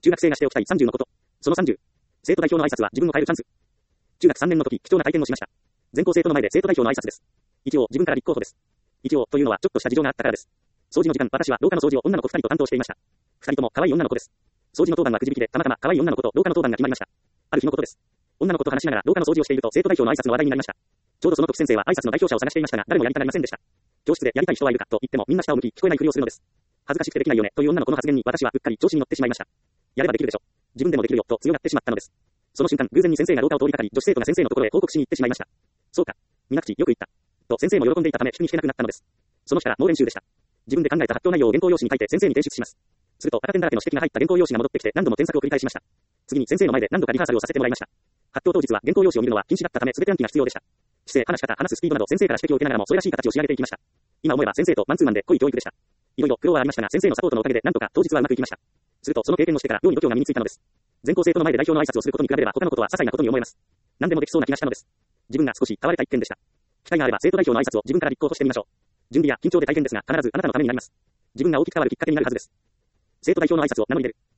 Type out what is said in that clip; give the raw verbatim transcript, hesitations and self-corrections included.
中学生がしておきたいさんじゅうのこと。そのさんじゅう。生徒代表の挨拶は自分を変えるチャンス。中学さんねんの時、貴重な体験をしました。全校生徒の前で生徒代表の挨拶です。一応、自分から立候補です。一応、というのはちょっとした事情があったからです。掃除の時間、私は廊下の掃除を女の子ふたりと担当していました。ふたりとも可愛い女の子です。掃除の当番はくじ引きで、たまたま可愛い女の子と廊下の当番が決まりました。ある日のことです。女の子と話しながら廊下の掃除をしていると生徒代表の挨拶の話題になりました。ちょうどその時先生は挨拶の代表者を探していましたが、誰もやりたがりませんでした。教室でやりたい人はいるかと言ってもみんな下を向き聞こえないふりをするのです。恥ずかしくてできないよねという女の子の発言に私はうっかり調子に乗ってしまいました。やればできるでしょ。自分でもできるよと強がってしまったのです。その瞬間、偶然に先生が廊下を通りかかり、女子生徒が先生のところへ報告しに行ってしまいました。そうか。水口、よく言った。と先生も喜んでいたため、聞きに聞けなくなったのです。その日から猛練習でした。自分で考えた発表内容を原稿用紙に書いて先生に提出します。すると赤点だらけの指摘が入った原稿用紙が戻ってきて何度も添削を繰り返しました。次に先生の前で何度かリハーサルをさせてもらいました。発表当日は原稿用紙を見るのは禁止だったため全て暗記が必要でした。姿勢、話し方、話すスピードなど先生から指摘を受けながらもそれらしい形を仕上げていきました。今思えば先生とマンツーマンで濃い教育でした。いろいろ苦労はありましたが先生のサポートのおかげで何とか当日はうまくいきました。するとその経験をしてから妙に度胸が身についたのです。全校生徒の前で代表の挨拶をすることに比べれば他のことは些細なことに思えます。何でもできそうな気がしたのです。自分が少し変われた一件でした。機会があれば生徒代表の挨拶を自分から立候補してみましょう。準備や緊張で大変ですが必ずあなたのためになります。自分が大きく変わるきっかけになるはずです。生徒代表の挨拶を名乗り出る。